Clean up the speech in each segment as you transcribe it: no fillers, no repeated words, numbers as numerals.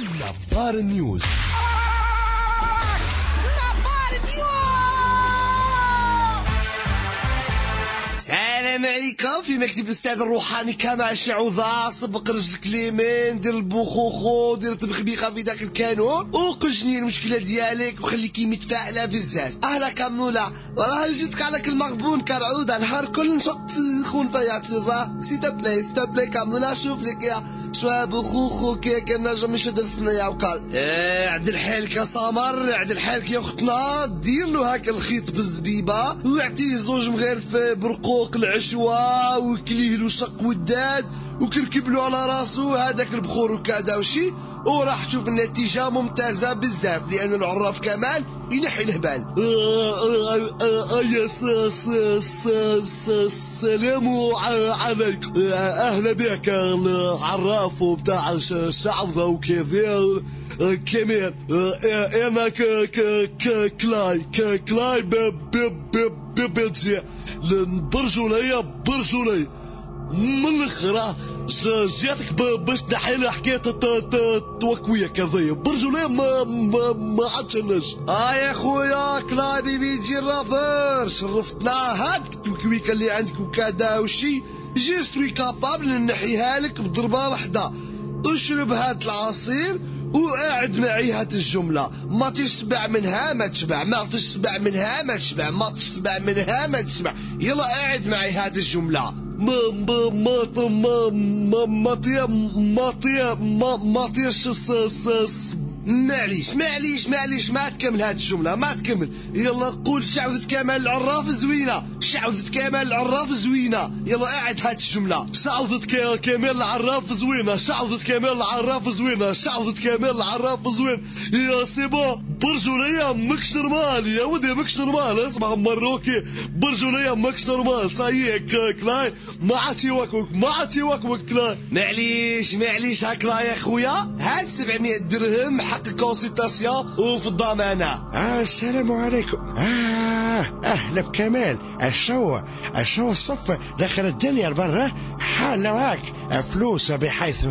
نبار نيوز. السلام عليكم. في مكتب الاستاذ الروحاني كما شعوذة صبق رجلك اليمين، دير البوخوخو، دير الطبخبيخه في داك الكانون وقجني المشكله ديالك وخليكي متفائله بزاف. اهلا كامولا، راه جيتك على كل مغبون كرعوده نهار كل نشق تخون فيا تشوفا. سيتابلي كامولا، شوف لك يا شويه بوخوخو كيك النجم مش هدفنا يا وكال. عدل حالك يا سمر، عدل حالك يا اختنا، دير له هاك الخيط بالزبيبه واعطيه زوج مغارف برقوق العشوه وكليه له شق وداد وكركب له على راسو هذاك البخور وكذا وشي، وراح تشوف النتيجه ممتازه بزاف لان العراف كمال ينحي الهبال. السلام عليكم، اهلا بك العراف بتاع الشعوذه وكذا كمان. انا كلاي ببيتزي برجوليه من الاخر جاتك باش تحيل حكايه التوكويه كذا برجوليه ما عادش الناس. يا خويا كلاي بيجي الرافر شرفتنا. هاد التوكويكه اللي عندك وكذا وشي جي سوي كابابل نحيها لك بضربه واحده. اشرب هاد العصير وقاعد معي هات الجملة: ما تشبع منها ما تشبع، ما تشبع منها ما تشبع، ما تشبع منها ما تشبع. يلا قاعد معي هات الجملة: معليش ما تكمل هاد الجملة، ما تكمل. يلا قول: شعوذة كمال العراف زوينة، شعوذة كمال العراف زوينة. يلا قاعد هاد الجملة: شعوذة كمال العراف زوينة، شعوذة كمال العراف زوينة، شعوذة كمال العراف زوين. يا سيبا برجولية مكش نورمال يا ودي، مكش نورمال. اسمع مروكي، برجولية مكش نورمال. صايك كلاي ما عاد يوكوك كلاي. معليش هكلا يا خويا، هاد 700 درهم حق الكونسلتاسيون وفي الضمانة. السلام عليكم. اهلا بكمال. الشو الصف دخل الدنيا لبرا حال هاك فلوس بحيث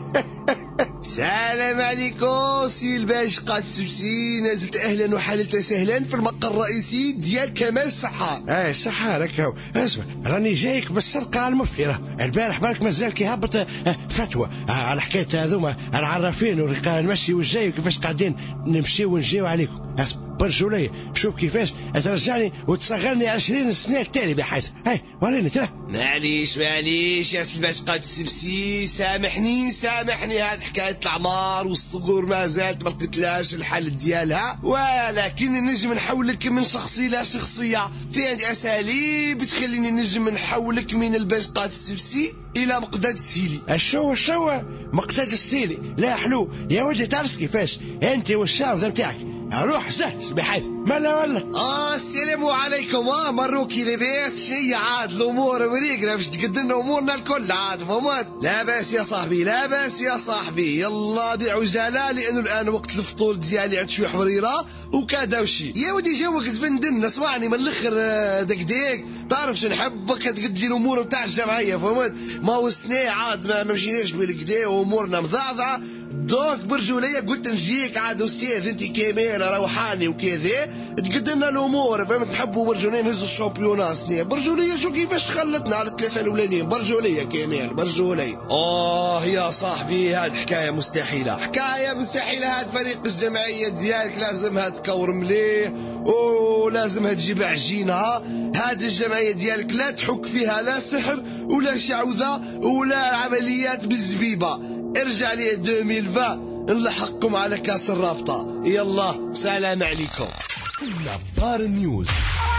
السلام عليكم سي الباش قاد السوسي، نزلت اهلا وحالة سهلا في المقر الرئيسي ديال كمال الصحة. صحة لك. اسمع راني جايك بالسرقة المفهرة. البارح بالك مازال كيهبط فتوى على حكاية هذوما العرافين ورقاء المشي والجاي وكيفاش قاعدين نمشي ونجيو عليكم. اسمع برجولية، شوف كيفاش ترجعني وتصغرني 20 سنة التالي بحيث. وريني ترى. معليش يا سلباش قاد السبسي، سامحني هاد حكاية العمار والصقور ما زالت ما لقيتلاش الحل ديالها، ولكن نجم نحولك من شخصية لا شخصية. في عندي اساليب تخليني نجم نحولك من الباش قاد السبسي الى مقداد السيلي. الشو مقتاد السيلي لا حلو يا ودي. تعرف كيفاش انت والشعوذة نتاعك روح سهس بحيث ما لا ولا. السلام عليكم. مروكي لاباس؟ شنيا عاد الامور وريقنا باش تقدلنا امورنا الكل عاد فهمت؟ لا باس يا صاحبي، يلا بعجاله لانه الان وقت الفطور ديالي عند شويه حريره وكذا وشي. يا ودي جوك تفندن، اسمعني من الاخر دقديق، تعرف شو نحبك تقد لي الامور نتاع الجمعيه فهمت؟ ما وسني عاد ما مشيناش بالكدا وامورنا مضعضعه. دوك برجولية قلت نجيك عاد استاذ انت كمان روحاني وكذا تقدمنا الامور فهمت؟ تحبوا برجولية نهزوا الشامبيونا سنين برجولية. شو كيفاش تخلتنا على الثلاثة الاولانيين برجولية كمان برجولية. يا صاحبي هاد حكاية مستحيلة هاد فريق الجمعية ديالك لازمها تكور مليه ولازمها تجيب عجينها. هاد الجمعية ديالك لا تحك فيها لا سحر ولا شعوذة ولا عمليات بالزبيبة. ارجع لي 2020 نلحقكم على كاس الرابطة. يلا سلام عليكم. نبار نيوز.